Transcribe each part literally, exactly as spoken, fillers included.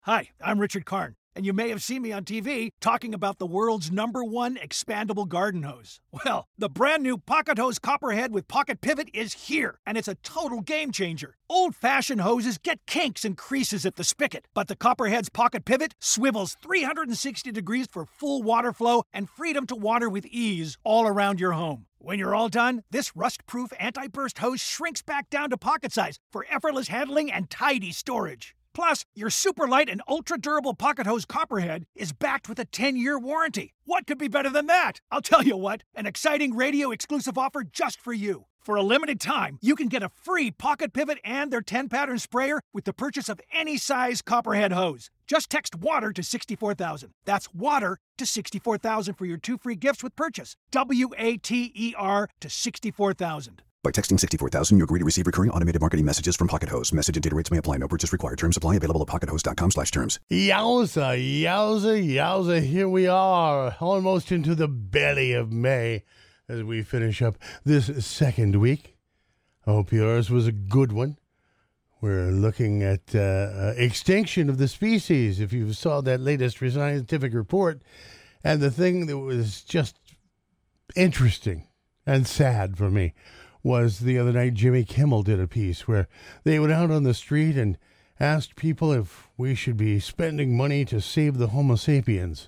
Hi, I'm Richard Karn, and you may have seen me on T V talking about the world's number one expandable garden hose. Well, the brand new Pocket Hose Copperhead with Pocket Pivot is here, and it's a total game changer. Old-fashioned hoses get kinks and creases at the spigot, but the Copperhead's Pocket Pivot swivels three hundred sixty degrees for full water flow and freedom to water with ease all around your home. When you're all done, this rust-proof anti-burst hose shrinks back down to pocket size for effortless handling and tidy storage. Plus, your super light and ultra-durable Pocket Hose Copperhead is backed with a ten-year warranty. What could be better than that? I'll tell you what, an exciting radio-exclusive offer just for you. For a limited time, you can get a free Pocket Pivot and their ten-pattern sprayer with the purchase of any size Copperhead hose. Just text WATER to sixty-four thousand. That's WATER to sixty-four thousand for your two free gifts with purchase. W A T E R to sixty-four thousand. By texting sixty-four thousand, you agree to receive recurring automated marketing messages from Pocket Hose. Message and data rates may apply. No purchase required. Terms apply. Available at pockethose.com slash terms. Yowza, yowza, yowza. Here we are, almost into the belly of May as we finish up this second week. I hope yours was a good one. We're looking at uh, extinction of the species, if you saw that latest scientific report. And the thing that was just interesting and sad for me was the other night Jimmy Kimmel did a piece where they went out on the street and asked people if we should be spending money to save the Homo sapiens.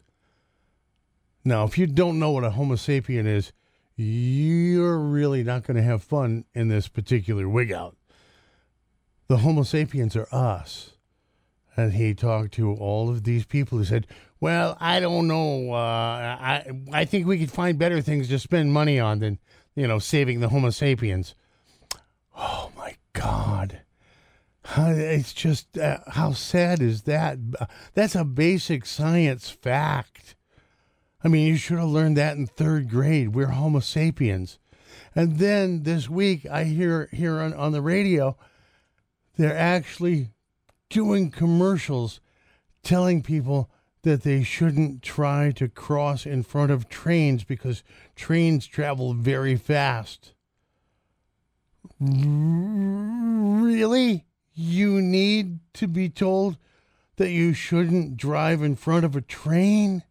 Now, if you don't know what a Homo sapien is, you're really not going to have fun in this particular wig out. The Homo sapiens are us. And he talked to all of these people who said, well, I don't know. Uh, I I think we could find better things to spend money on than, you know, saving the Homo sapiens. Oh, my God. It's just, uh, how sad is that? That's a basic science fact. I mean, you should have learned that in third grade. We're Homo sapiens. And then this week, I hear here on, on the radio, they're actually doing commercials telling people that they shouldn't try to cross in front of trains because trains travel very fast. Really? You need to be told that you shouldn't drive in front of a train?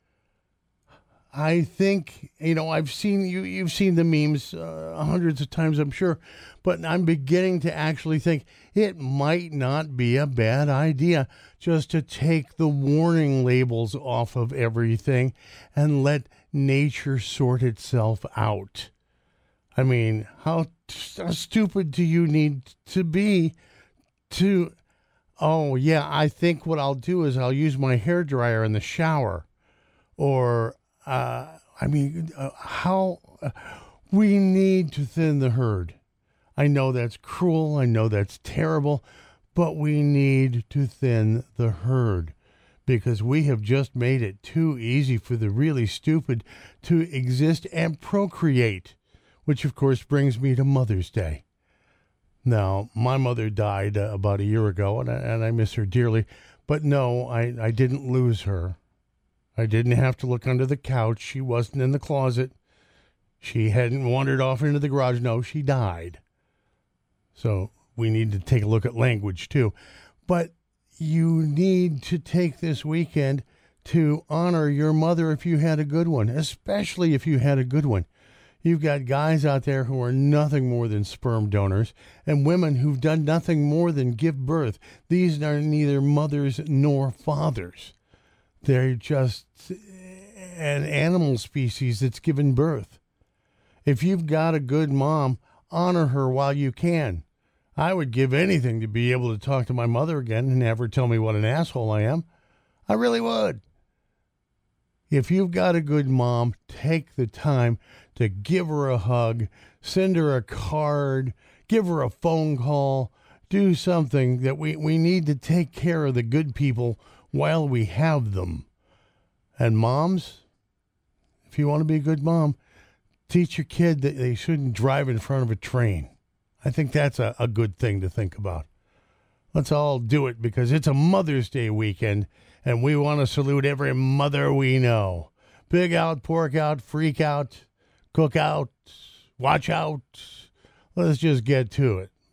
I think, you know, I've seen you, you've seen the memes uh, hundreds of times, I'm sure, but I'm beginning to actually think it might not be a bad idea just to take the warning labels off of everything and let nature sort itself out. I mean, how, how stupid do you need to be to, oh, yeah, I think what I'll do is I'll use my hairdryer in the shower, or Uh, I mean, uh, how uh, we need to thin the herd. I know that's cruel. I know that's terrible, but we need to thin the herd because we have just made it too easy for the really stupid to exist and procreate, which of course brings me to Mother's Day. Now, my mother died uh, about a year ago, and I, and I miss her dearly, but no, I, I didn't lose her. I didn't have to look under the couch. She wasn't in the closet. She hadn't wandered off into the garage. No, she died. So we need to take a look at language, too. But you need to take this weekend to honor your mother if you had a good one, especially if you had a good one. You've got guys out there who are nothing more than sperm donors and women who've done nothing more than give birth. These are neither mothers nor fathers. They're just an animal species that's given birth. If you've got a good mom, honor her while you can. I would give anything to be able to talk to my mother again and have her tell me what an asshole I am. I really would. If you've got a good mom, take the time to give her a hug, send her a card, give her a phone call, do something that we, we need to take care of the good people while we have them. And moms, if you want to be a good mom, teach your kid that they shouldn't drive in front of a train. I think that's a, a good thing to think about. Let's all do it because it's a Mother's Day weekend, and we want to salute every mother we know. Pig out, pork out, freak out, cook out, watch out. Let's just get to it.